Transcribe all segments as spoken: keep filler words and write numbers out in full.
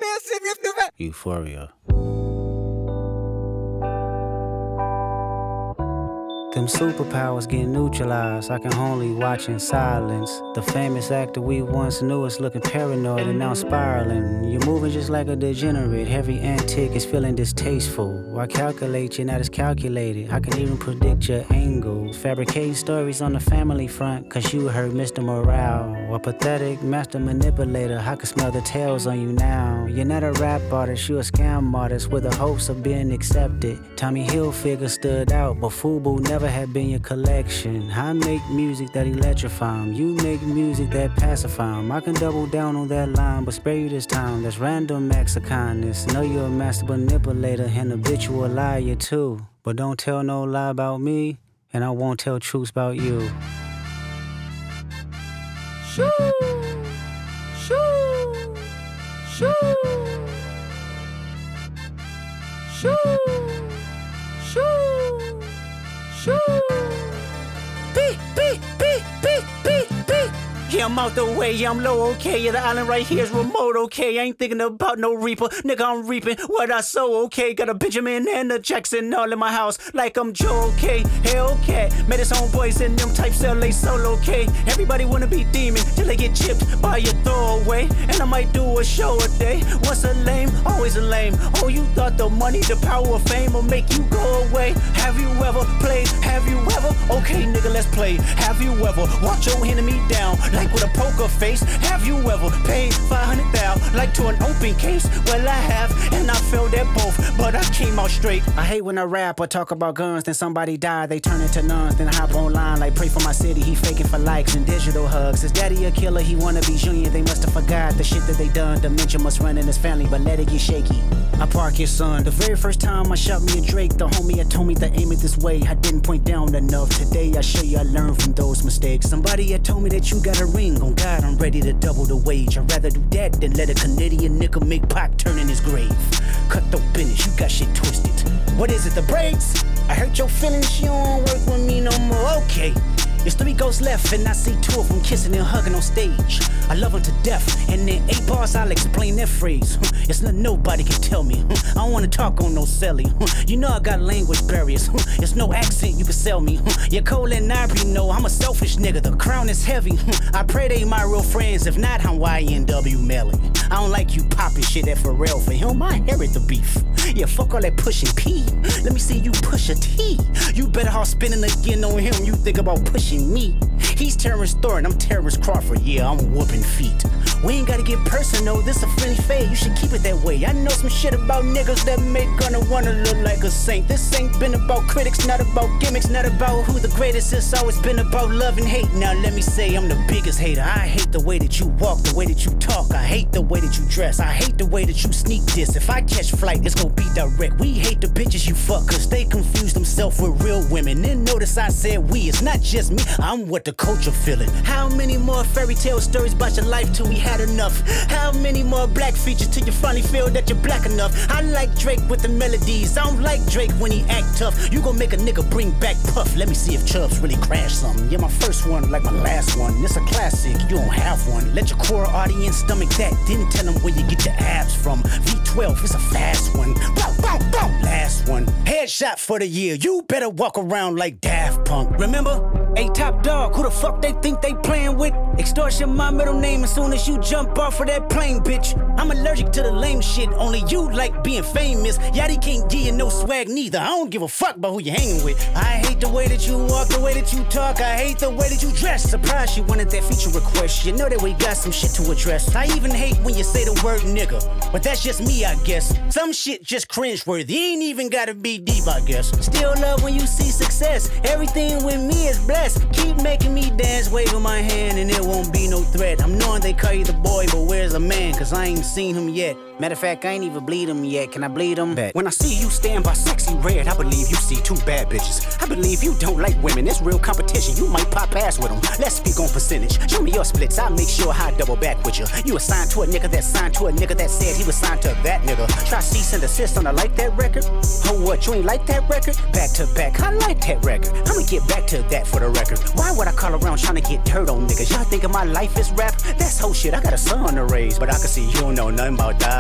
Euphoria. Them superpowers getting neutralized. I can only watch in silence. The famous actor we once knew is looking paranoid and now spiraling. You're moving just like a degenerate. Every antic is feeling distasteful. I calculate you're not as calculated. I can even predict your angle. Fabricating stories on the family front, cause you heard Mister Morale. A pathetic master manipulator. I can smell the tails on you now. You're not a rap artist, you a scam artist with the hopes of being accepted. Tommy Hilfiger stood out, but FUBU never had been your collection. I make music that electrify 'em. You make music that pacify 'em. I can double down on that line, but spare you this time. That's random acts of kindness. Know you're a master manipulator and habitual liar too. But don't tell no lie about me, and I won't tell truths about you. Shoo! Shoo! Shoo! Shoo! Shoo! Shoo! Beep, beep, beep, beep, beep, beep. Yeah, I'm out the way, yeah, I'm low, okay. Yeah, the island right here is remote, okay. I ain't thinking about no reaper, nigga, I'm reaping what I sow, okay. Got a Benjamin and a Jackson all in my house, like I'm Joe, okay. Hellcat, met his homeboys in them types L A solo, okay. Everybody wanna be demon till they get chipped by your throwaway. And I might do a show a day. Once a lame, always a lame. Oh, you thought the money, the power of fame will make you go away. Have you ever played? Have you ever? Okay, nigga, let's play. Have you ever walked your enemy down like with a poker face? Have you ever paid five hundred thousand like to an open case? Well, I have, and I failed at both, but I came out straight. I hate when I rap or talk about guns, then somebody die, they turn into nuns, then I hop online like pray for my city. He faking for likes and digital hugs. His daddy a killer, he wanna be Junior. They must have forgot the shit that they done. Dementia must run in his family, but let it get shaky. I park your son. The very first time I shot me a Drake, the homie had told me to aim it this way. I didn't point down enough. Today I show you I learned from those mistakes. Somebody had told me that you got a ring. On God, I'm ready to double the wage. I'd rather do that than let a Canadian nigga make Pac turn in his grave. Cut the business, you got shit twisted. What is it, the brakes? I hurt your feelings, you don't work with me no more. Okay. There's three ghosts left, and I see two of them kissing and hugging on stage. I love them to death, and in eight bars I'll explain that phrase. It's nothing nobody can tell me. I don't wanna talk on no celly. You know I got language barriers. It's no accent you can sell me. You're Cole and Ivory, know I'm a selfish nigga. The crown is heavy. I pray they my real friends. If not, I'm Y N W Melly. I don't like you popping shit at Pharrell. For him, I inherit the beef. Yeah, fuck all that pushing P. Let me see you push a T. You better off spinning again on him. You think about pushing me. He's Terrence Thornton, I'm Terrence Crawford. Yeah, I'm whooping feet. We ain't gotta get personal, this a friendly fade. You should keep it that way. I know some shit about niggas that make gonna wanna look like a saint. This ain't been about critics, not about gimmicks, not about who the greatest. It's always been about love and hate. Now let me say I'm the biggest hater. I hate the way that you walk, the way that you talk. I hate the way that you dress. I hate the way that you sneak this. If I catch flight, it's gonna be direct. We hate the bitches you fuck, cause they confuse themselves with real women. Then notice I said we, it's not just me. I'm what the culture feeling. How many more fairy tale stories about your life till we had enough? How many more black features till you finally feel that you're black enough? I like Drake with the melodies. I don't like Drake when he act tough. You gon' make a nigga bring back Puff. Let me see if Chubbs really crash something. You're my first one like my last one. It's a classic, you don't have one. Let your core audience stomach that. Then tell them where you get your abs from. V twelve, it's a fast one. Bow, bow, bow. Last one. Headshot for the year. You better walk around like Daft Punk. Remember? Hey, Top Dog, who the fuck they think they playing with? Extortion my middle name as soon as you jump off of that plane, bitch. I'm allergic to the lame shit, only you like being famous. Yachty can't give you no swag neither. I don't give a fuck about who you hanging with. I hate the way that you walk, the way that you talk. I hate the way that you dress. Surprised you wanted that feature request. You know that we got some shit to address. I even hate when you say the word nigga, but that's just me, I guess. Some shit just cringeworthy. Ain't even gotta be deep, I guess. Still love when you see success. Everything with me is blessed. Keep making me dance, waving my hand, and it won't be no threat. I'm knowing they call you the boy, but where's the man? Cause I ain't seen him yet. Matter of fact, I ain't even bleed him yet. Can I bleed him? Bet. When I see you stand by Sexy Red, I believe you see two bad bitches. I believe you don't like women. It's real competition. You might pop ass with them. Let's speak on percentage. Show me your splits. I'll make sure I double back with you. You assigned to a nigga that signed to a nigga that said he was signed to that nigga. Try cease and desist on a like that record. Oh, what? You ain't like that record? Back to back. I like that record. I'ma get back to that for the record. Why would I call around trying to get dirt on niggas? Y'all thinking my life is rap? That's whole shit. I got a son to raise, but I can see you don't know nothing about that.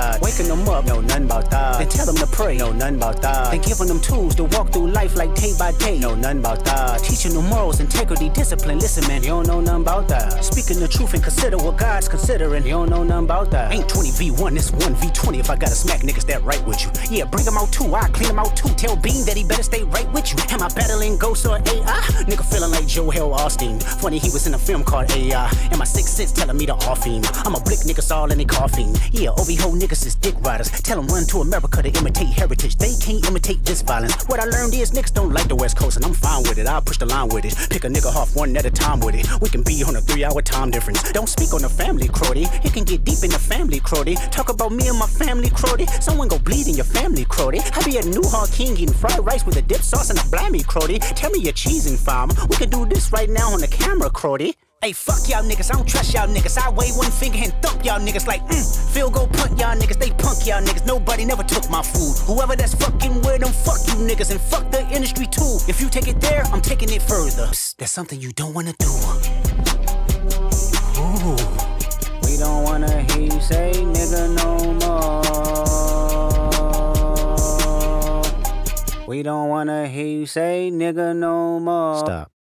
that. Waking them up, know nothing about that. Then tell them to pray, know nothing about that. Then giving them tools to walk through life like day by day, know nothing about that. Teaching them morals, integrity, discipline. Listen, man, you don't know nothing about that. Speaking the truth and consider what God's considering. You don't know nothing about that. Ain't twenty v one, it's one v twenty. If I gotta smack niggas that right with you, yeah, bring them out too. I clean them out too. Tell Bean that he better stay right with you. Am I battling ghosts or A I? Nigga feeling like Joel Osteen. Funny he was in a film called A I. And my sixth sense telling me to off him. I'm a blick niggas all in they coughing. Yeah, O B ho niggas is dick riders. Tell them run to America to imitate heritage. They can't imitate this violence. What I learned is niggas don't like the West Coast, and I'm fine with it. I'll push the line with it. Pick a nigga off one at a time with it. We can be on a three hour time difference. Don't speak on the family, Crody. It can get deep in the family, Crody. Talk about me and my family, Crody. Someone go bleed in your family, Crody. I be at New Hawk King eating fried rice with a dip sauce and a blammy, Crody. Tell me your cheesing farm. We can do this right now on the camera, Crody. Hey, fuck y'all niggas, I don't trust y'all niggas. I wave one finger and thump y'all niggas like, mm, field goal punt y'all niggas, they punk y'all niggas. Nobody never took my food. Whoever that's fucking with them, fuck you niggas and fuck the industry too. If you take it there, I'm taking it further. Psst, that's something you don't wanna do. Ooh. We don't wanna hear you say nigga no more. We don't wanna hear you say nigga no more. Stop.